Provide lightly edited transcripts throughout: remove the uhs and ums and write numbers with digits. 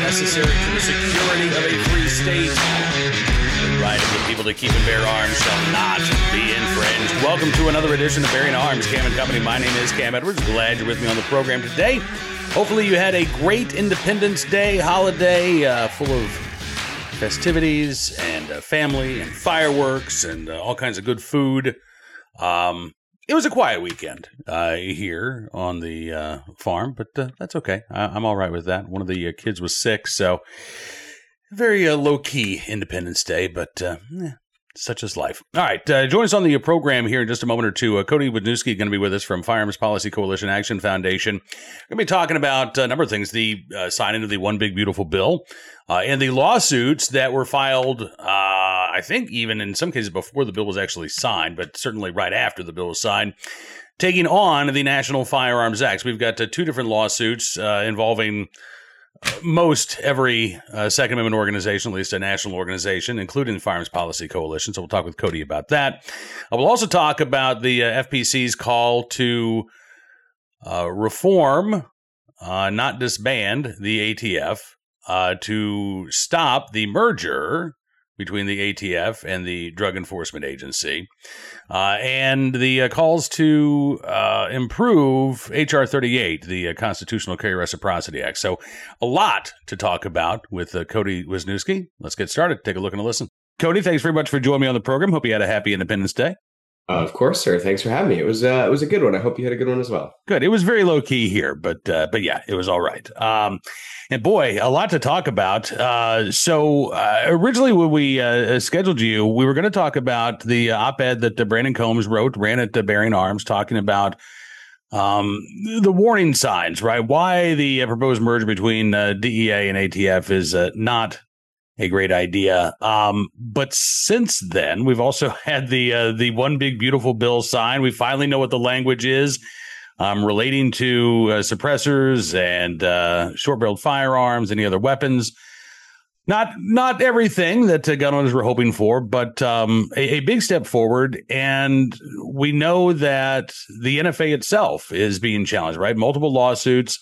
necessary to the security of a free state. The right of the people to keep and bear arms shall not be infringed. Welcome to another edition of Bearing Arms, Cam and Company. My name is Cam Edwards. Glad you're with me on the program today. Hopefully you had a great Independence Day holiday full of festivities and family and fireworks and all kinds of good food. It was a quiet weekend here on the farm, but that's okay. I'm all right with that. One of the kids was sick, so very low-key Independence Day, but such is life. All right, join us on the program here in just a moment or two. Cody Wisniewski going to be with us from Firearms Policy Coalition Action Foundation. We're going to be talking about a number of things, the signing of the One Big Beautiful Bill and the lawsuits that were filed, I think even in some cases before the bill was actually signed, but certainly right after the bill was signed, taking on the National Firearms Act. So we've got two different lawsuits involving most every Second Amendment organization, at least a national organization, including the Firearms Policy Coalition. So we'll talk with Cody about that. We'll also talk about the FPC's call to reform, not disband, the ATF, to stop the merger between the ATF and the Drug Enforcement Agency, and the calls to improve H.R. 38, the Constitutional Carry Reciprocity Act. So a lot to talk about with Cody Wisniewski. Let's get started. Take a look and a listen. Cody, thanks very much for joining me on the program. Hope you had a happy Independence Day. Of course, sir. Thanks for having me. It was a good one. I hope you had a good one as well. Good. It was very low key here, but yeah, it was all right. And boy, a lot to talk about. So originally when we scheduled you, we were going to talk about the op-ed that Brandon Combs ran at Bearing Arms, talking about the warning signs, right? Why the proposed merger between DEA and ATF is not a great idea. But since then, we've also had the One Big Beautiful Bill signed. We finally know what the language is relating to suppressors and short-barreled firearms, any other weapons. Not everything that gun owners were hoping for, but a big step forward. And we know that the NFA itself is being challenged, right? Multiple lawsuits.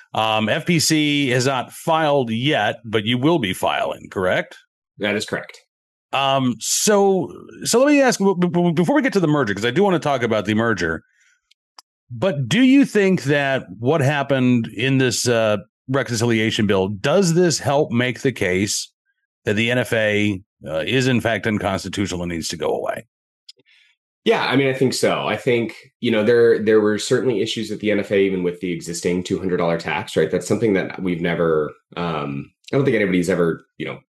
FPC has not filed yet, but you will be filing, correct? That is correct. So let me ask, before we get to the merger, because I do want to talk about the merger, but do you think that what happened in this reconciliation bill, does this help make the case that the NFA is in fact unconstitutional and needs to go away? Yeah, I mean, I think so. I think, there were certainly issues with the NFA, even with the existing $200 tax, right? That's something that we've never, I don't think anybody's ever,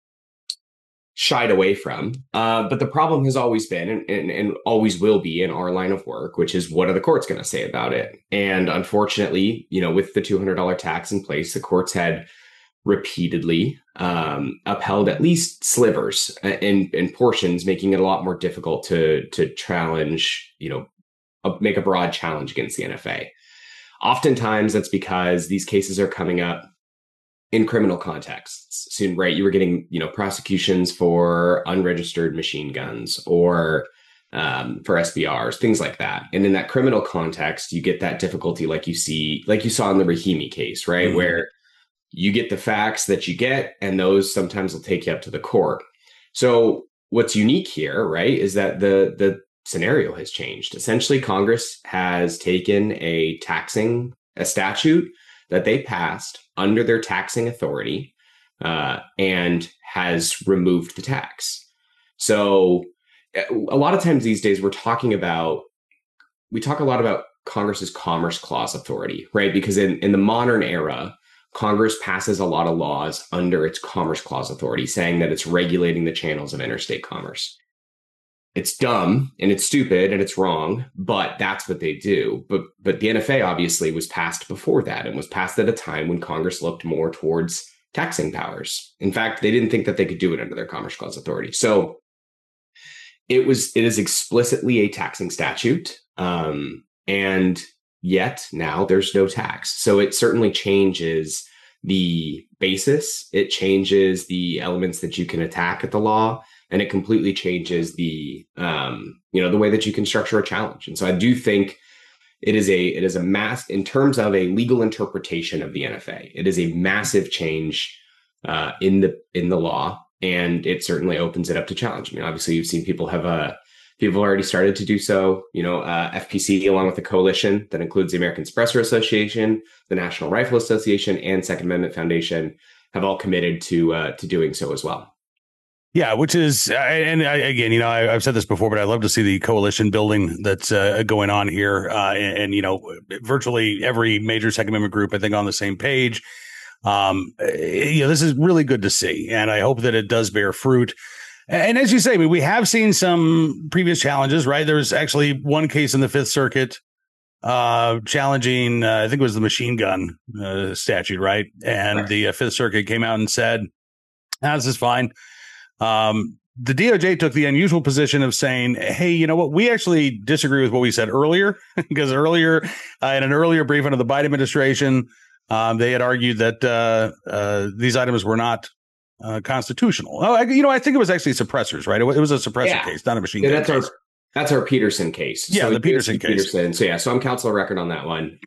shied away from. But the problem has always been and always will be in our line of work, which is what are the courts going to say about it? And unfortunately, with the $200 tax in place, the courts had repeatedly upheld at least slivers and portions, making it a lot more difficult to challenge, make a broad challenge against the NFA. Oftentimes that's because these cases are coming up in criminal contexts. Soon, right? You were getting, prosecutions for unregistered machine guns or for SBRs, things like that. And in that criminal context, you get that difficulty like you saw in the Rahimi case, right? Mm-hmm. Where you get the facts that you get, and those sometimes will take you up to the court. So what's unique here, right, is that the scenario has changed. Essentially, Congress has taken a statute that they passed under their taxing authority and has removed the tax. So a lot of times these days we talk a lot about Congress's Commerce Clause authority, right? Because in the modern era, Congress passes a lot of laws under its Commerce Clause authority, saying that it's regulating the channels of interstate commerce. It's dumb and it's stupid and it's wrong, but that's what they do. But the NFA obviously was passed before that and was passed at a time when Congress looked more towards taxing powers. In fact, they didn't think that they could do it under their Commerce Clause authority. So it is explicitly a taxing statute, and yet now there's no tax. So it certainly changes the basis. It changes the elements that you can attack at the law, and it completely changes the way that you can structure a challenge. And so I do think it is a mass in terms of a legal interpretation of the NFA. It is a massive change in the law, and it certainly opens it up to challenge. I mean, obviously, you've seen people have already started to do so. FPC, along with the coalition that includes the American Suppressor Association, the National Rifle Association, and Second Amendment Foundation, have all committed to doing so as well. Yeah, which is, again, I've said this before, but I love to see the coalition building that's going on here. Virtually every major Second Amendment group, I think, on the same page. This is really good to see, and I hope that it does bear fruit. And as you say, we have seen some previous challenges, right? There was actually one case in the Fifth Circuit challenging, I think it was the machine gun statute, right? And right. The Fifth Circuit came out and said, this is fine. The DOJ took the unusual position of saying, hey, you know what? We actually disagree with what we said earlier, because earlier in an earlier briefing of the Biden administration, they had argued that these items were not constitutional. I think it was actually suppressors, right? It was a suppressor case, not a machine gun case. That's our Peterson case. Yeah, the Peterson case. So I'm counsel of record on that one.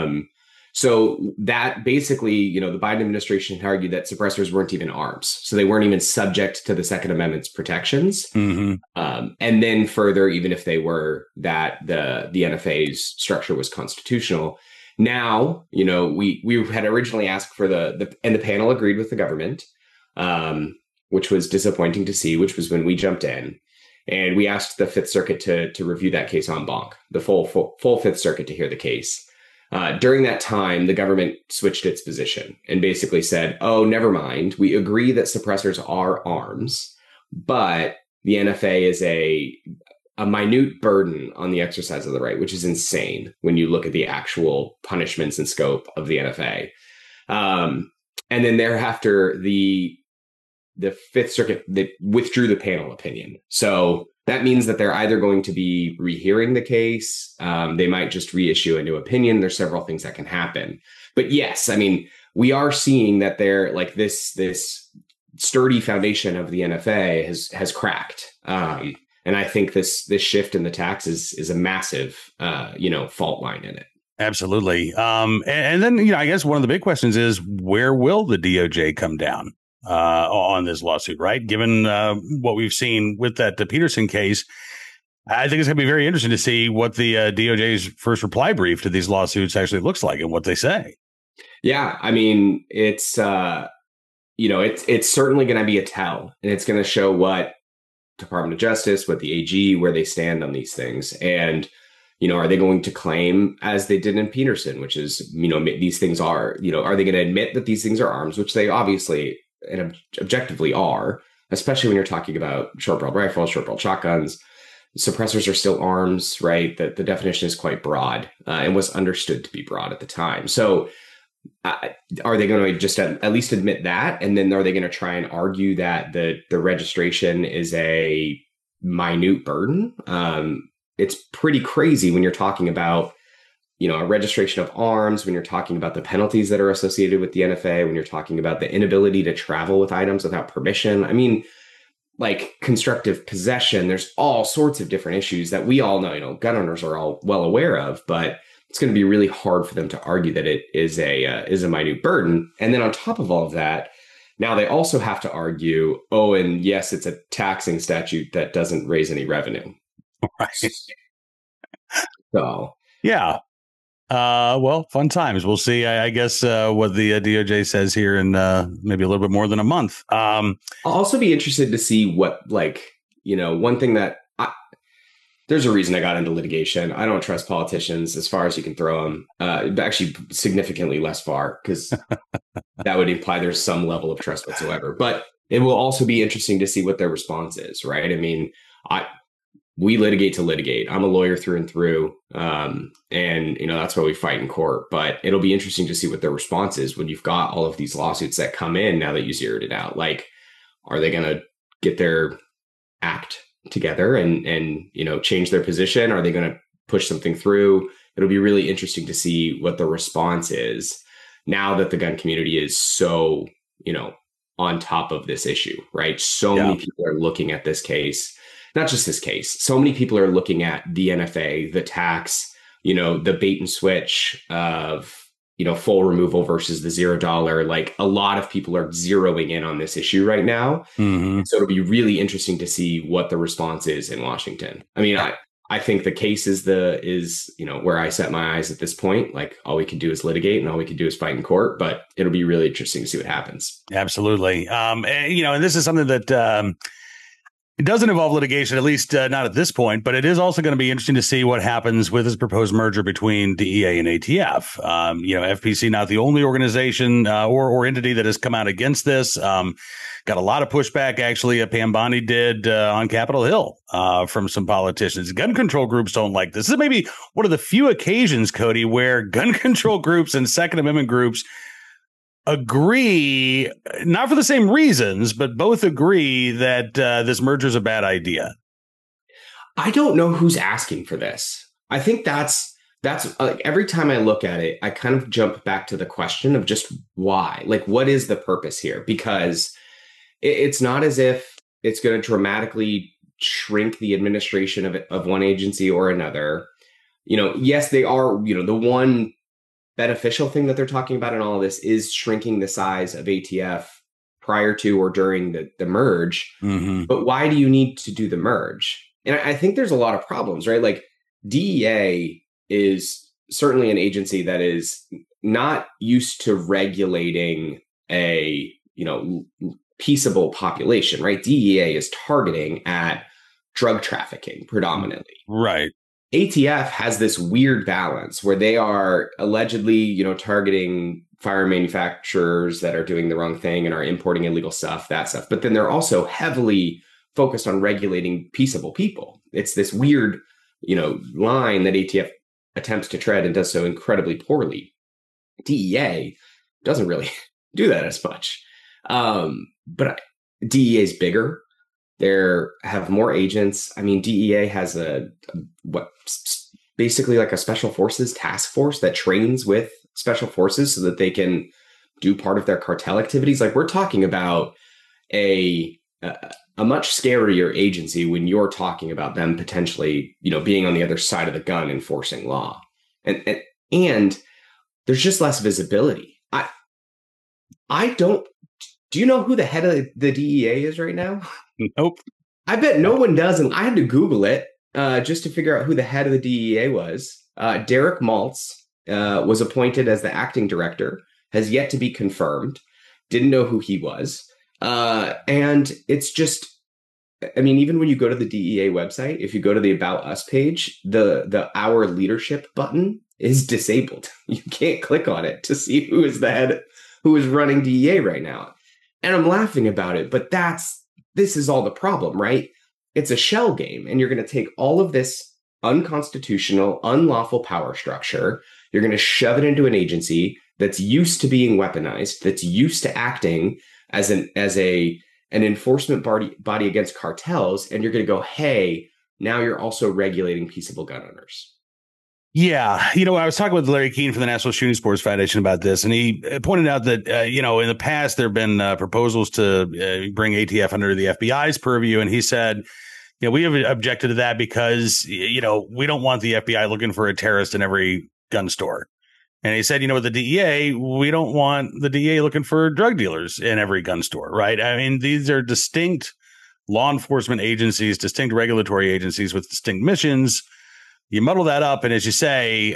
So that basically, the Biden administration had argued that suppressors weren't even arms. So they weren't even subject to the Second Amendment's protections. Mm-hmm. And then further, even if they were, that the NFA's structure was constitutional. Now, we had originally asked for and the panel agreed with the government, which was disappointing to see, which was when we jumped in. And we asked the Fifth Circuit to review that case en banc, the full Fifth Circuit to hear the case. During that time, the government switched its position and basically said, oh, never mind. We agree that suppressors are arms, but the NFA is a minute burden on the exercise of the right, which is insane when you look at the actual punishments and scope of the NFA. And then thereafter, the Fifth Circuit withdrew the panel opinion. So that means that they're either going to be rehearing the case. They might just reissue a new opinion. There's several things that can happen. But yes, I mean, we are seeing that they're like this sturdy foundation of the NFA has cracked. And I think this shift in the tax is a massive, fault line in it. Absolutely. And then, I guess one of the big questions is, where will the DOJ come down on this lawsuit, right? Given what we've seen with the Peterson case, I think it's going to be very interesting to see what the DOJ's first reply brief to these lawsuits actually looks like and what they say. Yeah, I mean, it's certainly going to be a tell, and it's going to show what Department of Justice, what the AG, where they stand on these things. And, are they going to claim, as they did in Peterson, which is, these things are they going to admit that these things are arms, which they obviously and objectively are, especially when you're talking about short-barreled rifles, short-barreled shotguns. Suppressors are still arms, right? The definition is quite broad and was understood to be broad at the time. So are they going to just at least admit that? And then are they going to try and argue that the registration is a minute burden? It's pretty crazy when you're talking about, a registration of arms, when you're talking about the penalties that are associated with the NFA, when you're talking about the inability to travel with items without permission. I mean, like constructive possession, there's all sorts of different issues that we all know, gun owners are all well aware of, but it's going to be really hard for them to argue that it is a minute burden. And then on top of all of that, now they also have to argue, and yes, it's a taxing statute that doesn't raise any revenue. Right. So, yeah. Well, fun times. We'll see, I guess, what the DOJ says here in maybe a little bit more than a month. I'll also be interested to see what, one thing that there's a reason I got into litigation. I don't trust politicians as far as you can throw them, actually significantly less far, because that would imply there's some level of trust whatsoever. But it will also be interesting to see what their response is, right? I mean, we litigate to litigate. I'm a lawyer through and through. And, that's why we fight in court. But it'll be interesting to see what their response is when you've got all of these lawsuits that come in now that you zeroed it out. Like, are they going to get their act together and change their position? Are they going to push something through? It'll be really interesting to see what the response is now that the gun community is so, on top of this issue, right? So many people are looking at this case. Not just this case. So many people are looking at the NFA, the tax, the bait and switch of, full removal versus the $0. Like a lot of people are zeroing in on this issue right now. Mm-hmm. So it'll be really interesting to see what the response is in Washington. I mean, I think the case is where I set my eyes at this point. Like all we can do is litigate and all we can do is fight in court, but it'll be really interesting to see what happens. Absolutely. And this is something that it doesn't involve litigation, at least not at this point, but it is also going to be interesting to see what happens with this proposed merger between DEA and ATF. FPC, not the only organization or entity that has come out against this. Got a lot of pushback, actually. Pam Bondi did on Capitol Hill from some politicians. Gun control groups don't like this. This is maybe one of the few occasions, Cody, where gun control groups and Second Amendment groups agree, not for the same reasons, but both agree that this merger is a bad idea. I don't know who's asking for this. I think that's like every time I look at it, I kind of jump back to the question of just why. Like, what is the purpose here? Because it's not as if it's going to dramatically shrink the administration of one agency or another. Yes, they are, the one beneficial thing that they're talking about in all of this is shrinking the size of ATF prior to or during the merge. Mm-hmm. But why do you need to do the merge? And I think there's a lot of problems, right? Like DEA is certainly an agency that is not used to regulating a, peaceable population, right? DEA is targeting at drug trafficking predominantly. Right. ATF has this weird balance where they are allegedly, targeting firearm manufacturers that are doing the wrong thing and are importing illegal stuff, that stuff. But then they're also heavily focused on regulating peaceable people. It's this weird, line that ATF attempts to tread and does so incredibly poorly. DEA doesn't really do that as much. But DEA is bigger. They have more agents. I mean, DEA has basically like a special forces task force that trains with special forces so that they can do part of their cartel activities. Like we're talking about a much scarier agency when you're talking about them potentially, being on the other side of the gun enforcing law. And there's just less visibility. Do you know who the head of the DEA is right now? Nope. I bet no one does. And I had to Google it just to figure out who the head of the DEA was. Derek Maltz was appointed as the acting director, has yet to be confirmed. Didn't know who he was. And it's just, even when you go to the DEA website, if you go to the About Us page, the Our Leadership button is disabled. You can't click on it to see who is the head, who is running DEA right now. And I'm laughing about it, but this is all the problem, right? It's a shell game, and you're going to take all of this unconstitutional, unlawful power structure. You're going to shove it into an agency that's used to being weaponized, that's used to acting as an enforcement body against cartels, and you're going to go, hey, now you're also regulating peaceable gun owners. Yeah. I was talking with Larry Keane from the National Shooting Sports Foundation about this, and he pointed out that, in the past, there have been proposals to bring ATF under the FBI's purview. And he said, we have objected to that because, we don't want the FBI looking for a terrorist in every gun store. And he said, with the DEA, we don't want the DEA looking for drug dealers in every gun store. Right. I mean, these are distinct law enforcement agencies, distinct regulatory agencies with distinct missions. You muddle that up, and as you say,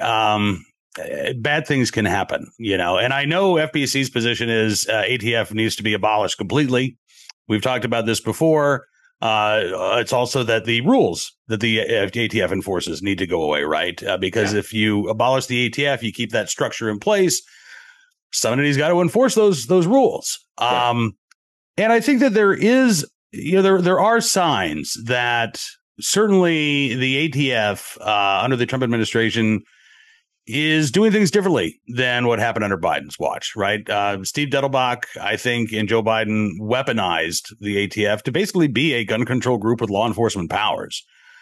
bad things can happen, And I know FPC's position is ATF needs to be abolished completely. We've talked about this before. It's also that the rules that the ATF enforces need to go away, right? Because if you abolish the ATF, you keep that structure in place. Somebody's got to enforce those rules. Yeah. And I think that there is, there are signs that certainly the ATF under the Trump administration is doing things differently than what happened under Biden's watch, right? Steve Dettelbach, I think, and Joe Biden weaponized the ATF to basically be a gun control group with law enforcement powers.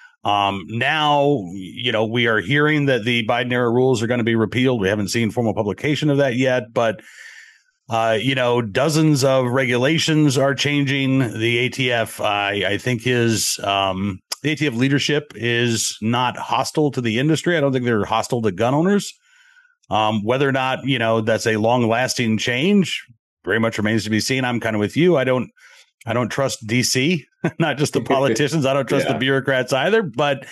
Now, we are hearing that the Biden era rules are going to be repealed. We haven't seen formal publication of that yet, but dozens of regulations are changing. The ATF, I think, the ATF leadership is not hostile to the industry. I don't think they're hostile to gun owners. Whether or not, that's a long lasting change very much remains to be seen. I'm kind of with you. I don't trust DC, not just the politicians. I don't trust the bureaucrats either. But,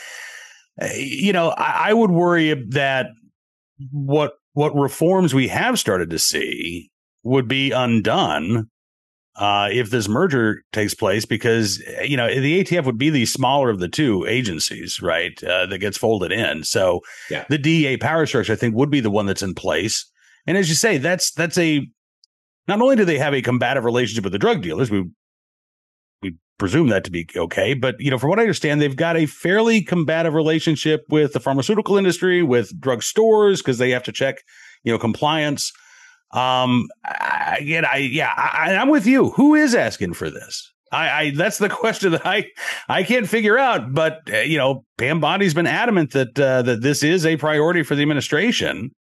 I would worry that what reforms we have started to see would be undone if this merger takes place, because, the ATF would be the smaller of the two agencies, right, that gets folded in. So the DEA power structure, I think, would be the one that's in place. And as you say, that's not only do they have a combative relationship with the drug dealers, we presume that to be okay, but, from what I understand, they've got a fairly combative relationship with the pharmaceutical industry, with drug stores, because they have to check, compliance. I'm with you. Who is asking for this? That's the question that I can't figure out. But Pam Bondi's been adamant that this is a priority for the administration.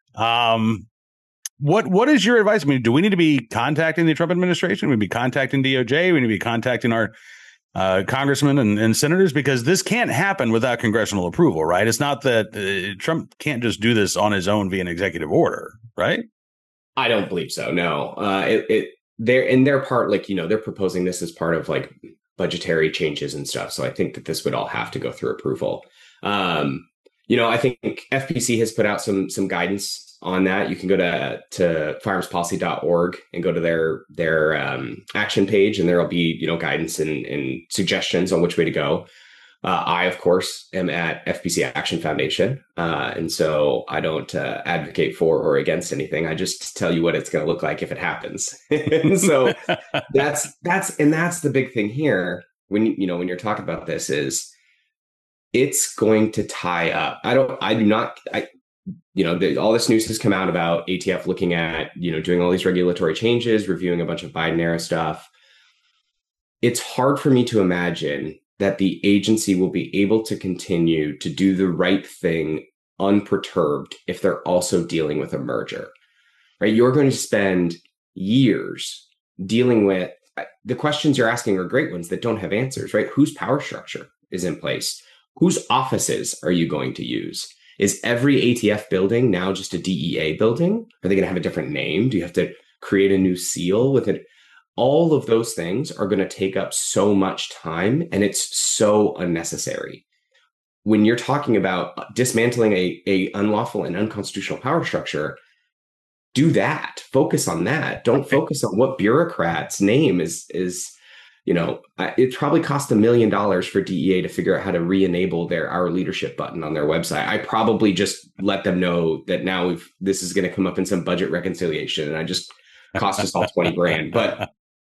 What is your advice? I mean, do we need to be contacting the Trump administration? We need to be contacting DOJ. We need to be contacting our congressmen and senators, because this can't happen without congressional approval, right? It's not that Trump can't just do this on his own via an executive order, right? I don't believe so. No, they're in their part, they're proposing this as part of budgetary changes and stuff. So I think that this would all have to go through approval. I think FPC has put out some guidance on that. You can go to firearmspolicy.org and go to their action page, and there'll be, guidance and suggestions on which way to go. I, of course, am at FPC Action Foundation. And so I don't advocate for or against anything. I just tell you what it's going to look like if it happens. So that's the big thing here when you're talking about this is it's going to tie up. All this news has come out about ATF looking at, doing all these regulatory changes, reviewing a bunch of Biden era stuff. It's hard for me to imagine that the agency will be able to continue to do the right thing unperturbed if they're also dealing with a merger, right? You're going to spend years dealing with the questions you're asking are great ones that don't have answers, right? Whose power structure is in place? Whose offices are you going to use? Is every ATF building now just a DEA building? Are they going to have a different name? Do you have to create a new seal with it? All of those things are going to take up so much time, and it's so unnecessary. When you're talking about dismantling a unlawful and unconstitutional power structure, do that. Focus on that. Don't focus on what bureaucrat's name is. It probably cost $1 million for DEA to figure out how to re-enable their Our Leadership button on their website. I probably just let them know that now this is going to come up in some budget reconciliation, and I just cost us all 20 grand. But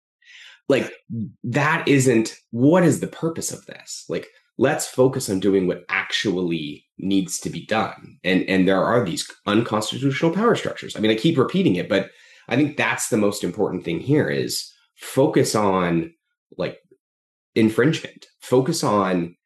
that isn't, what is the purpose of this? Let's focus on doing what actually needs to be done. And there are these unconstitutional power structures. I mean, I keep repeating it, but I think that's the most important thing here is focus on infringement, focus on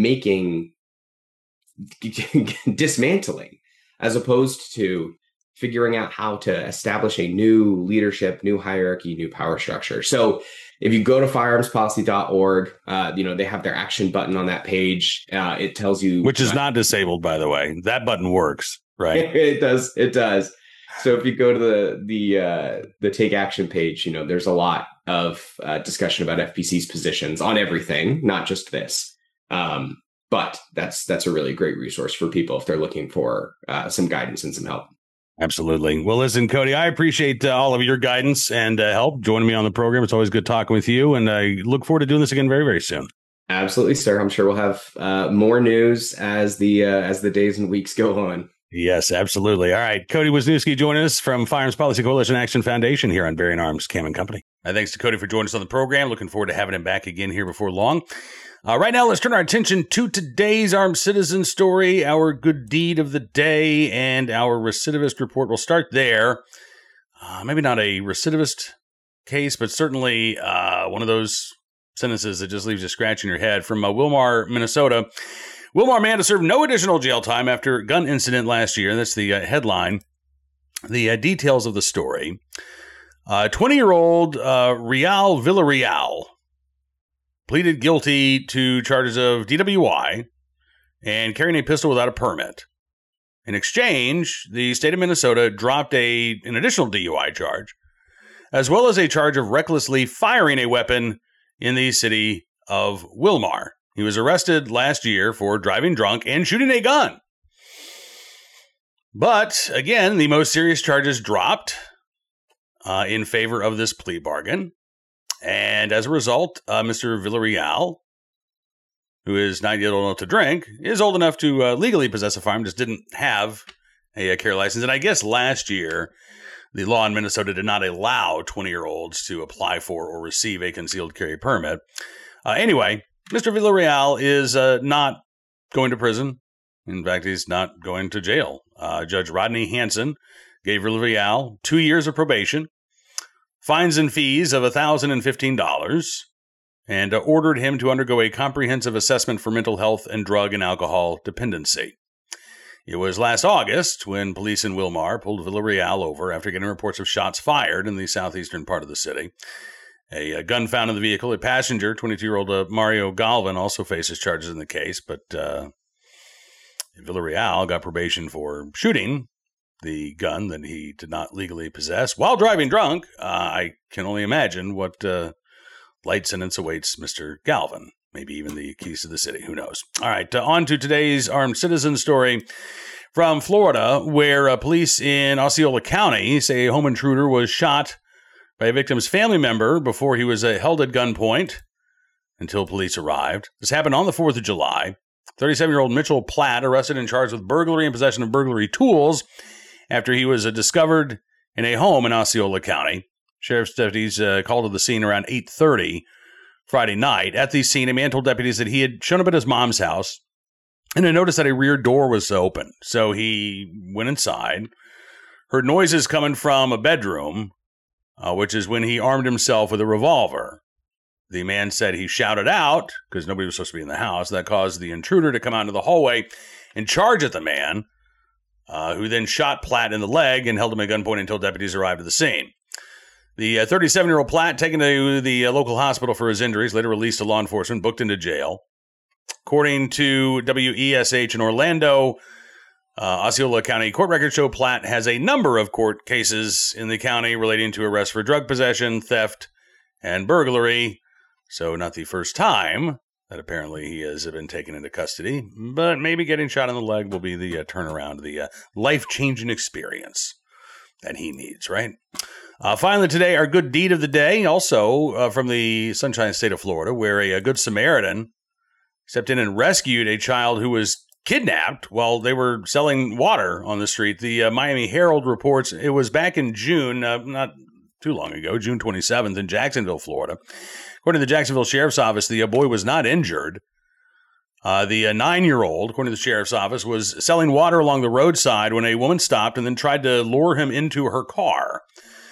dismantling, as opposed to figuring out how to establish a new leadership, new hierarchy, new power structure. So if you go to firearmspolicy.org, they have their action button on that page. It tells you, which is not disabled, by the way. That button works, right? It does. So if you go to the take action page, there's a lot of discussion about FPC's positions on everything, not just this. But that's a really great resource for people if they're looking for some guidance and some help. Absolutely. Well, listen, Cody, I appreciate all of your guidance and help joining me on the program. It's always good talking with you, and I look forward to doing this again very, very soon. Absolutely, sir. I'm sure we'll have more news as the days and weeks go on. Yes, absolutely. All right. Cody Wisniewski joining us from Firearms Policy Coalition Action Foundation here on Bearing Arms Cam & Company. Thanks to Cody for joining us on the program. Looking forward to having him back again here before long. Right now, let's turn our attention to today's armed citizen story, our good deed of the day, and our recidivist report. We'll start there. Maybe not a recidivist case, but certainly one of those sentences that just leaves you scratching your head. From Wilmar, Minnesota. Wilmar man to serve no additional jail time after gun incident last year. That's the headline. The details of the story. 20-year-old Real Villarreal pleaded guilty to charges of DWI and carrying a pistol without a permit. In exchange, the state of Minnesota dropped an additional DUI charge, as well as a charge of recklessly firing a weapon in the city of Wilmar. He was arrested last year for driving drunk and shooting a gun. But, again, the most serious charges dropped in favor of this plea bargain. And as a result, Mr. Villarreal, who is not yet old enough to drink, is old enough to legally possess a firearm, just didn't have a carry license. And I guess last year, the law in Minnesota did not allow 20-year-olds to apply for or receive a concealed carry permit. Anyway, Mr. Villarreal is not going to prison. In fact, he's not going to jail. Judge Rodney Hanson gave Villarreal 2 years of probation, fines and fees of $1,015, and ordered him to undergo a comprehensive assessment for mental health and drug and alcohol dependency. It was last August when police in Wilmar pulled Villarreal over after getting reports of shots fired in the southeastern part of the city. A gun found in the vehicle. A passenger, 22-year-old Mario Galvin, also faces charges in the case, but Villarreal got probation for shooting the gun that he did not legally possess while driving drunk. I can only imagine what light sentence awaits Mr. Galvin. Maybe even the keys to the city. Who knows? All right, on to today's armed citizen story from Florida, where police in Osceola County say a home intruder was shot by a victim's family member before he was held at gunpoint until police arrived. This happened on the 4th of July. 37-year-old Mitchell Platt arrested and charged with burglary and possession of burglary tools after he was discovered in a home in Osceola County. Sheriff's deputies called to the scene around 8:30 Friday night. At the scene, a man told deputies that he had shown up at his mom's house and had noticed that a rear door was open. So he went inside, heard noises coming from a bedroom, which is when he armed himself with a revolver. The man said he shouted out, because nobody was supposed to be in the house. That caused the intruder to come out into the hallway and charge at the man, who then shot Platt in the leg and held him at gunpoint until deputies arrived at the scene. The 37-year-old Platt, taken to the local hospital for his injuries, later released to law enforcement, booked into jail. According to WESH in Orlando, Osceola County court records show Platt has a number of court cases in the county relating to arrests for drug possession, theft, and burglary. So not the first time that apparently he has been taken into custody, but maybe getting shot in the leg will be the turnaround, the life-changing experience that he needs, right? Finally today, our good deed of the day, also from the Sunshine State of Florida, where a Good Samaritan stepped in and rescued a child who was kidnapped while they were selling water on the street. The Miami Herald reports it was back in June, not too long ago, June 27th in Jacksonville, Florida. According to the Jacksonville Sheriff's Office, the boy was not injured. The 9-year-old, according to the Sheriff's Office, was selling water along the roadside when a woman stopped and then tried to lure him into her car.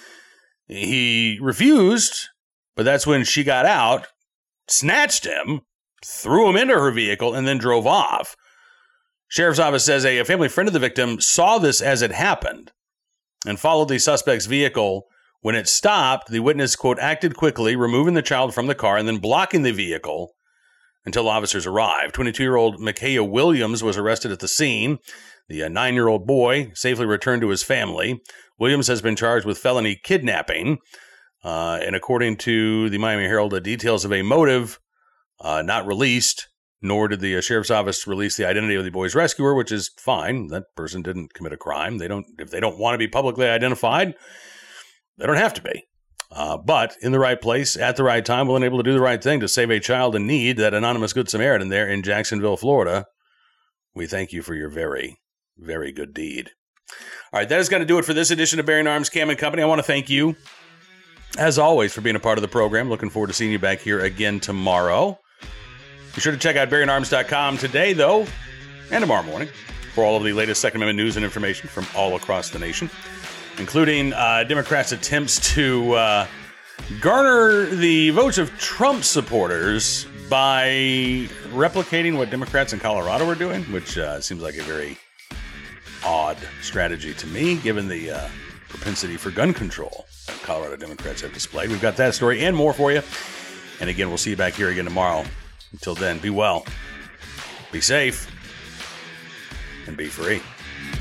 He refused, but that's when she got out, snatched him, threw him into her vehicle, and then drove off. Sheriff's Office says a family friend of the victim saw this as it happened and followed the suspect's vehicle. When it stopped, the witness, quote, acted quickly, removing the child from the car and then blocking the vehicle until officers arrived. 22-year-old Micaiah Williams was arrested at the scene. The 9-year-old boy safely returned to his family. Williams has been charged with felony kidnapping. And according to the Miami Herald, the details of a motive not released, nor did the Sheriff's Office release the identity of the boy's rescuer, which is fine. That person didn't commit a crime. If they don't want to be publicly identified, they don't have to be. But in the right place, at the right time, willing and able to do the right thing to save a child in need, that anonymous Good Samaritan there in Jacksonville, Florida, we thank you for your very, very good deed. All right, that is going to do it for this edition of Bearing Arms Cam & Company. I want to thank you, as always, for being a part of the program. Looking forward to seeing you back here again tomorrow. Be sure to check out BearingArms.com today, though, and tomorrow morning for all of the latest Second Amendment news and information from all across the nation, including Democrats' attempts to garner the votes of Trump supporters by replicating what Democrats in Colorado are doing, which seems like a very odd strategy to me, given the propensity for gun control that Colorado Democrats have displayed. We've got that story and more for you. And again, we'll see you back here again tomorrow. Until then, be well, be safe, and be free.